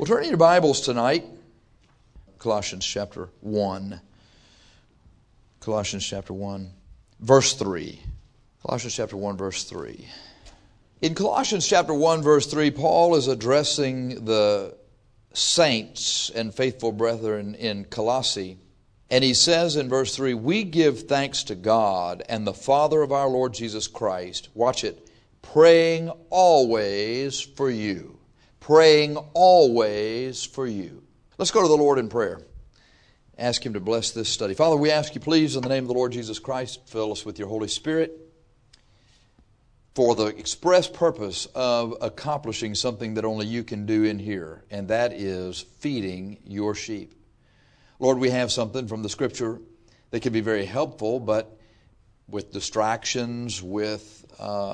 Well, turn in your Bibles tonight. Colossians chapter 1. Colossians chapter 1, verse 3. Colossians chapter 1, verse 3. In Colossians chapter 1, verse 3, Paul is addressing the saints and faithful brethren in Colossae. And he says in verse 3, "We give thanks to God and the Father of our Lord Jesus Christ," watch it, "praying always for you." Praying always for you. Let's go to the Lord in prayer. Ask Him to bless this study. Father, we ask you, please, in the name of the Lord Jesus Christ, fill us with your Holy Spirit for the express purpose of accomplishing something that only you can do in here, and that is feeding your sheep. Lord, we have something from the Scripture that can be very helpful, but with distractions, with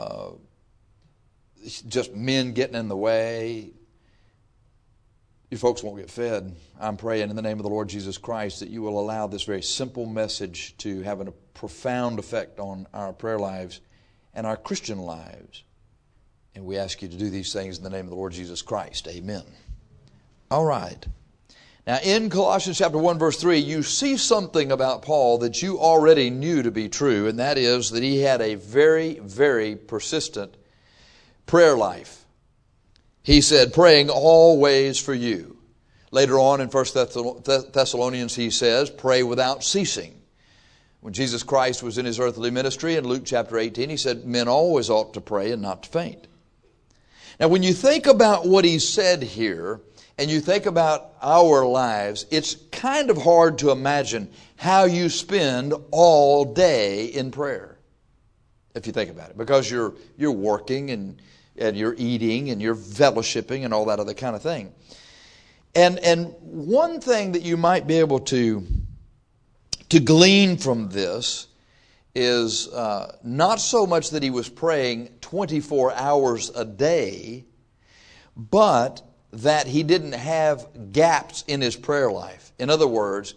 just men getting in the way, you folks won't get fed. I'm praying in the name of the Lord Jesus Christ that you will allow this very simple message to have a profound effect on our prayer lives and our Christian lives. And we ask you to do these things in the name of the Lord Jesus Christ. Amen. All right. Now in Colossians chapter 1, verse 3, you see something about Paul that you already knew to be true, and that is that he had a very, very persistent prayer life. He said, praying always for you. Later on in 1 Thessalonians, he says, pray without ceasing. When Jesus Christ was in his earthly ministry in Luke chapter 18, he said, men always ought to pray and not to faint. Now, when you think about what he said here, and you think about our lives, it's kind of hard to imagine how you spend all day in prayer, if you think about it, because you're working and you're eating and you're fellowshipping and all that other kind of thing. And one thing that you might be able to glean from this is not so much that he was praying 24 hours a day, but that he didn't have gaps in his prayer life. In other words,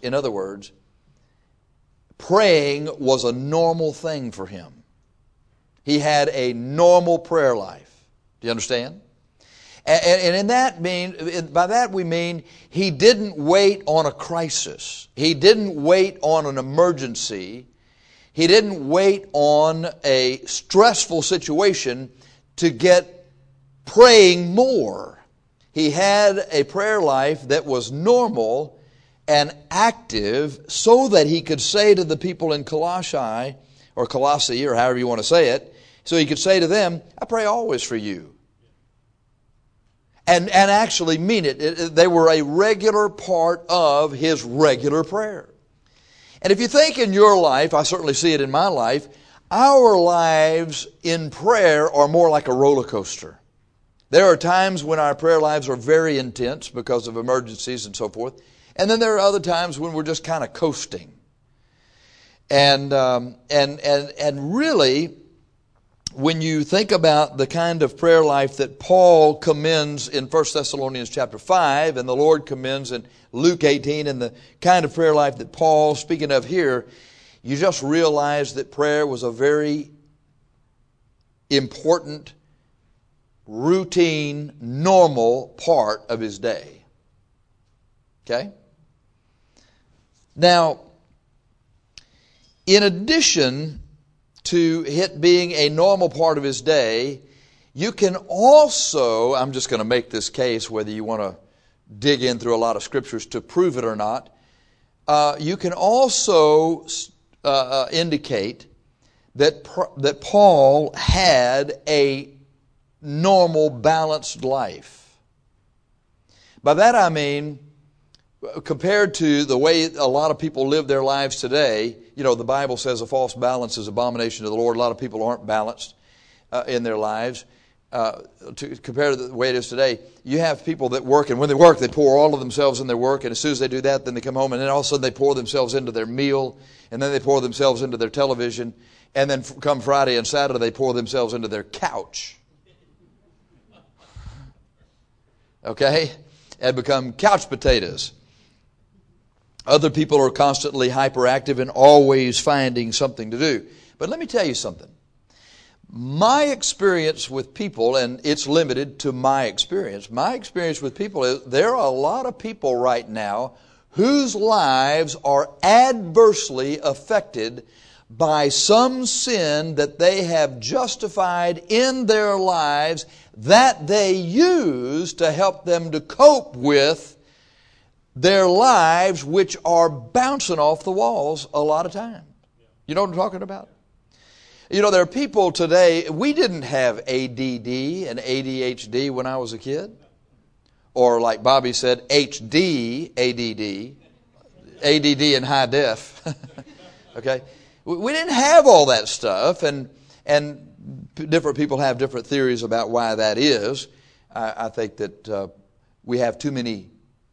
praying was a normal thing for him. He had a normal prayer life. Do you understand? And by that we mean he didn't wait on a crisis. He didn't wait on an emergency. He didn't wait on a stressful situation to get praying more. He had a prayer life that was normal and active so that he could say to the people in Colossae, or however you want to say it, so he could say to them, I pray always for you. And actually mean it. They were a regular part of his regular prayer. And if you think in your life, I certainly see it in my life, our lives in prayer are more like a roller coaster. There are times when our prayer lives are very intense because of emergencies and so forth. And then there are other times when we're just kind of coasting. And really, when you think about the kind of prayer life that Paul commends in 1 Thessalonians chapter 5 and the Lord commends in Luke 18 and the kind of prayer life that Paul's speaking of here, you just realize that prayer was a very important, routine, normal part of his day. Okay? Now, in addition to it being a normal part of his day, you can also, I'm just going to make this case whether you want to dig in through a lot of scriptures to prove it or not, you can also indicate that Paul had a normal, balanced life. By that I mean, compared to the way a lot of people live their lives today, you know, the Bible says a false balance is abomination to the Lord. A lot of people aren't balanced in their lives. Compared to the way it is today, you have people that work, and when they work, they pour all of themselves in their work, and as soon as they do that, then they come home, and then all of a sudden they pour themselves into their meal, and then they pour themselves into their television, and then come Friday and Saturday, they pour themselves into their couch. Okay? And become couch potatoes. Other people are constantly hyperactive and always finding something to do. But let me tell you something. My experience with people, and it's limited to my experience with people is there are a lot of people right now whose lives are adversely affected by some sin that they have justified in their lives that they use to help them to cope with their lives, which are bouncing off the walls a lot of times. You know what I'm talking about? You know, there are people today, we didn't have ADD and ADHD when I was a kid. Or like Bobby said, HD, ADD in high def. Okay? We didn't have all that stuff, and different people have different theories about why that is. I think that we have too many,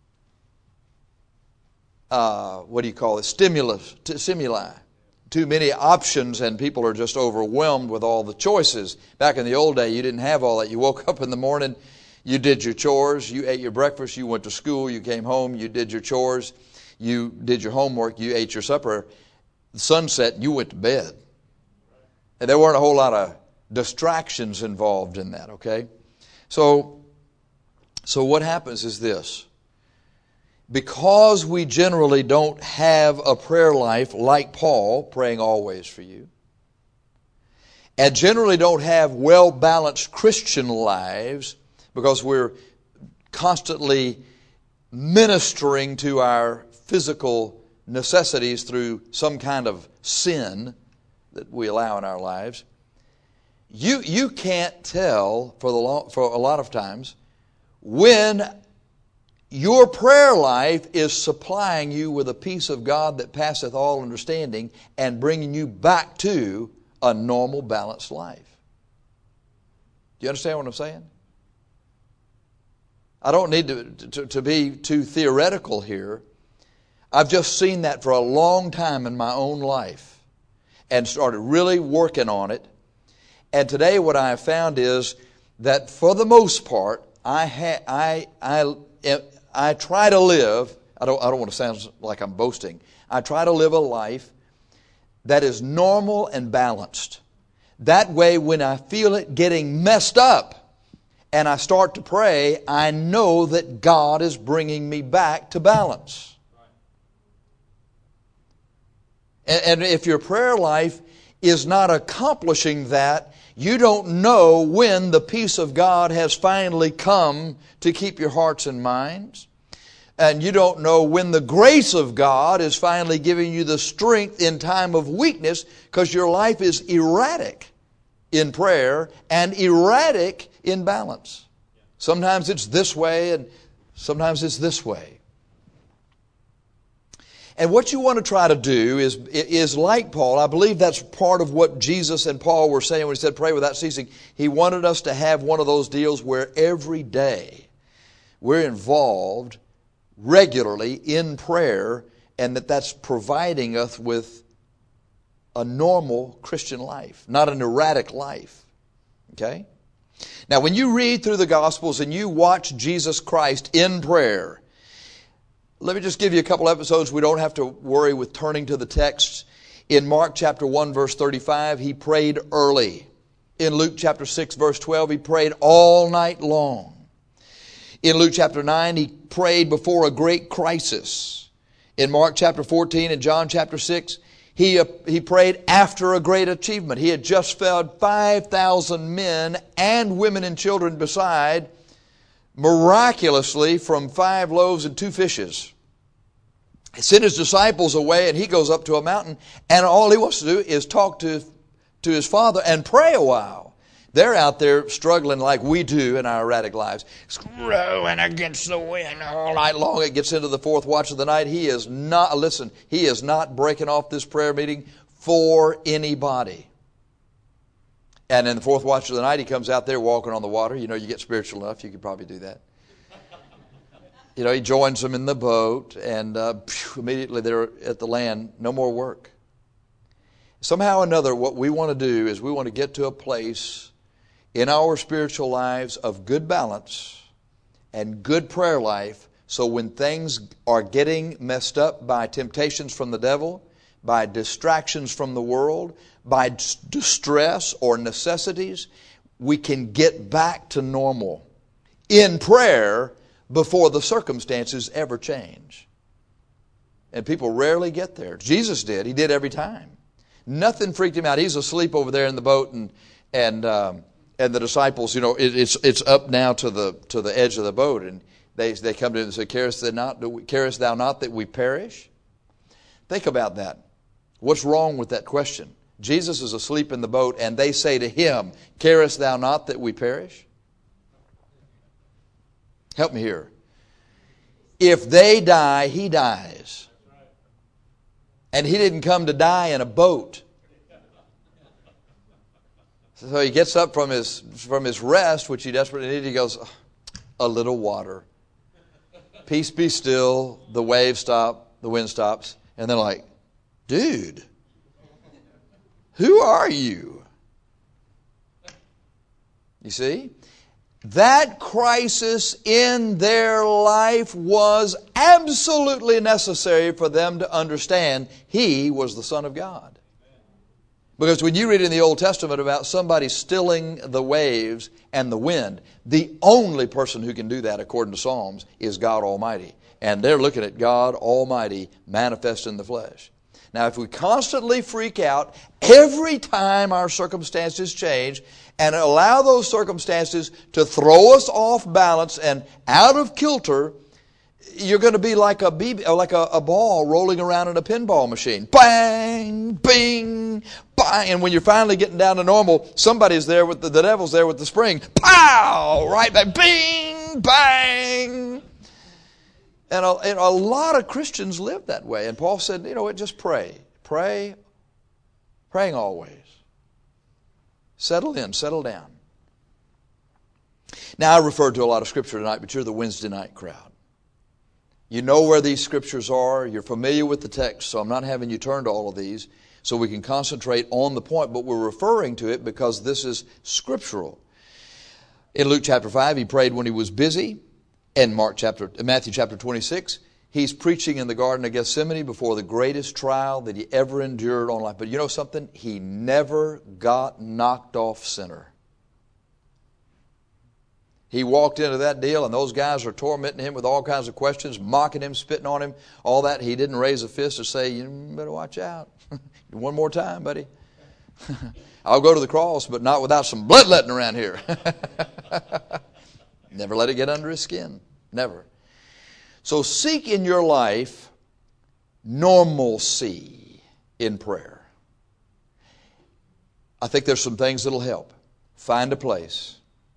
stimuli. Too many options, and people are just overwhelmed with all the choices. Back in the old day, you didn't have all that. You woke up in the morning, you did your chores, you ate your breakfast, you went to school, you came home, you did your chores, you did your homework, you ate your supper. The sun set, you went to bed. And there weren't a whole lot of distractions involved in that, okay? So what happens is this. Because we generally don't have a prayer life like Paul, praying always for you, and generally don't have well-balanced Christian lives because we're constantly ministering to our physical necessities through some kind of sin that we allow in our lives, you can't tell for a lot of times when your prayer life is supplying you with a peace of God that passeth all understanding and bringing you back to a normal, balanced life. Do you understand what I'm saying? I don't need to be too theoretical here. I've just seen that for a long time in my own life and started really working on it. And today what I have found is that for the most part, I try to live, I don't want to sound like I'm boasting, I try to live a life that is normal and balanced. That way when I feel it getting messed up and I start to pray, I know that God is bringing me back to balance. And if your prayer life is not accomplishing that, you don't know when the peace of God has finally come to keep your hearts and minds. And you don't know when the grace of God is finally giving you the strength in time of weakness, because your life is erratic in prayer and erratic in balance. Sometimes it's this way and sometimes it's this way. And what you want to try to do is like Paul. I believe that's part of what Jesus and Paul were saying when he said pray without ceasing. He wanted us to have one of those deals where every day we're involved regularly in prayer, and that's providing us with a normal Christian life, not an erratic life. Okay? Now, when you read through the Gospels and you watch Jesus Christ in prayer, let me just give you a couple episodes. We don't have to worry with turning to the text. In Mark chapter 1, verse 35, He prayed early. In Luke chapter 6, verse 12, He prayed all night long. In Luke chapter 9, He prayed before a great crisis. In Mark chapter 14 and John chapter 6, He prayed after a great achievement. He had just fed 5,000 men and women and children beside, miraculously from 5 loaves and 2 fishes. He sent His disciples away, and He goes up to a mountain, and all He wants to do is talk to His Father and pray a while. They're out there struggling like we do in our erratic lives, rowing against the wind all night long. It gets into the 4th watch of the night. He is not breaking off this prayer meeting for anybody. And in the 4th watch of the night, he comes out there walking on the water. You know, you get spiritual enough, you could probably do that. You know, he joins them in the boat, and immediately they're at the land. No more work. Somehow or another, what we want to do is we want to get to a place in our spiritual lives of good balance and good prayer life, so when things are getting messed up by temptations from the devil, by distractions from the world, by distress or necessities, we can get back to normal in prayer before the circumstances ever change. And people rarely get there. Jesus did. He did every time. Nothing freaked him out. He's asleep over there in the boat, and the disciples, it's up now to the edge of the boat, and they come to him and say, Carest thou not that we perish? Think about that. What's wrong with that question? Jesus is asleep in the boat, and they say to him, Carest thou not that we perish? Help me here. If they die, he dies. And he didn't come to die in a boat. So he gets up from his rest, which he desperately needed. He goes, a little water. Peace be still. The waves stop. The wind stops. And they're like, dude, who are you? You see? That crisis in their life was absolutely necessary for them to understand He was the Son of God. Because when you read in the Old Testament about somebody stilling the waves and the wind, the only person who can do that, according to Psalms, is God Almighty. And they're looking at God Almighty manifest in the flesh. Now, if we constantly freak out every time our circumstances change and allow those circumstances to throw us off balance and out of kilter, you're going to be like a ball rolling around in a pinball machine. Bang, bing, bang. And when you're finally getting down to normal, somebody's there with the devil's there with the spring. Pow! Right back. Bing, bang. And a lot of Christians live that way. And Paul said, just pray. Pray. Praying always. Settle in. Settle down. Now, I referred to a lot of Scripture tonight, but you're the Wednesday night crowd. You know where these Scriptures are. You're familiar with the text, so I'm not having you turn to all of these so we can concentrate on the point, but we're referring to it because this is scriptural. In Luke chapter 5, he prayed when he was busy. In Matthew chapter 26, he's preaching in the Garden of Gethsemane before the greatest trial that he ever endured on life. But you know something? He never got knocked off center. He walked into that deal, and those guys are tormenting him with all kinds of questions, mocking him, spitting on him, all that. He didn't raise a fist to say, you better watch out. One more time, buddy. I'll go to the cross, but not without some bloodletting around here. Never let it get under his skin. Never. So seek in your life normalcy in prayer. I think there's some things that'll help. Find a place.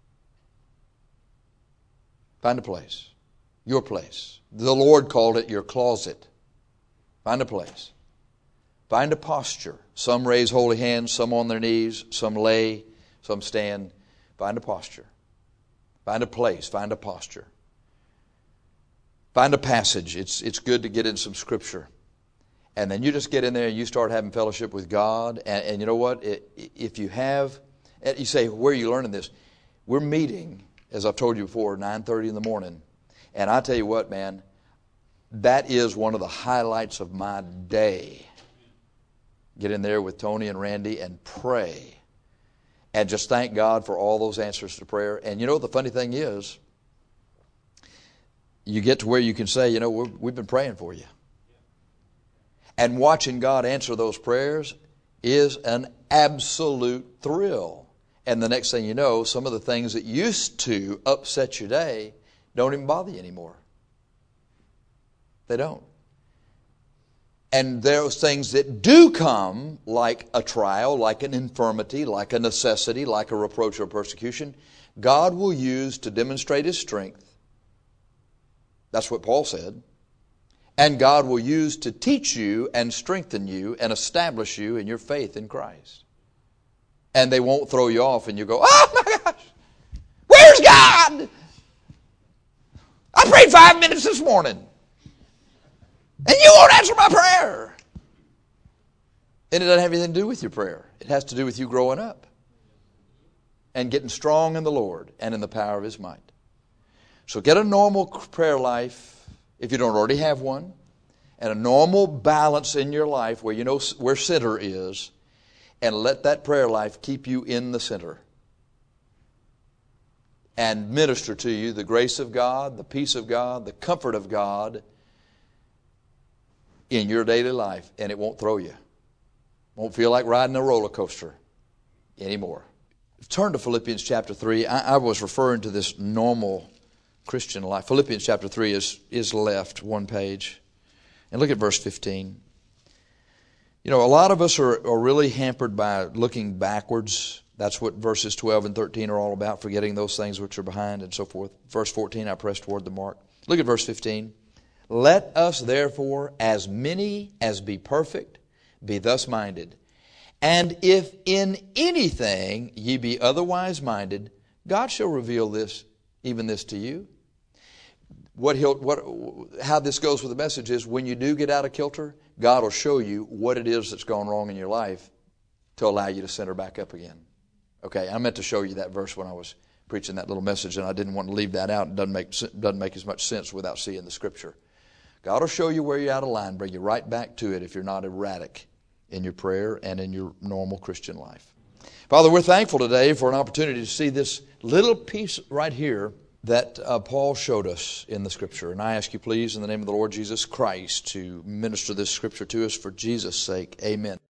Find a place. Your place. The Lord called it your closet. Find a place. Find a posture. Some raise holy hands, some on their knees, some lay, some stand. Find a posture. Find a place. Find a posture. Find a passage. It's good to get in some Scripture. And then you just get in there and you start having fellowship with God. And you know what? If you have, you say, where are you learning this? We're meeting, as I've told you before, 9:30 in the morning. And I tell you what, man, that is one of the highlights of my day. Get in there with Tony and Randy and pray. And just thank God for all those answers to prayer. And you know, the funny thing is, you get to where you can say, we've been praying for you. And watching God answer those prayers is an absolute thrill. And the next thing you know, some of the things that used to upset your day don't even bother you anymore. They don't. And those things that do come, like a trial, like an infirmity, like a necessity, like a reproach or persecution, God will use to demonstrate His strength. That's what Paul said. And God will use to teach you and strengthen you and establish you in your faith in Christ. And they won't throw you off and you go, oh my gosh, where's God? I prayed 5 minutes this morning. And you won't answer my prayer. And it doesn't have anything to do with your prayer. It has to do with you growing up and getting strong in the Lord and in the power of His might. So get a normal prayer life if you don't already have one. and a normal balance in your life where you know where center is, and let that prayer life keep you in the center and minister to you the grace of God, the peace of God, the comfort of God in your daily life, and it won't throw you. Won't feel like riding a roller coaster anymore. Turn to Philippians chapter 3. I was referring to this normal Christian life. Philippians chapter 3 is left one page. And look at verse 15. You know, a lot of us are really hampered by looking backwards. That's what verses 12 and 13 are all about, forgetting those things which are behind and so forth. Verse 14, I press toward the mark. Look at verse 15. Let us therefore, as many as be perfect, be thus minded. And if in anything ye be otherwise minded, God shall reveal this, even this to you. How this goes with the message is, when you do get out of kilter, God will show you what it is that's gone wrong in your life to allow you to center back up again. Okay, I meant to show you that verse when I was preaching that little message, and I didn't want to leave that out. It doesn't make as much sense without seeing the Scripture. God will show you where you're out of line, bring you right back to it if you're not erratic in your prayer and in your normal Christian life. Father, we're thankful today for an opportunity to see this little piece right here that Paul showed us in the Scripture. And I ask you, please, in the name of the Lord Jesus Christ, to minister this Scripture to us for Jesus' sake. Amen.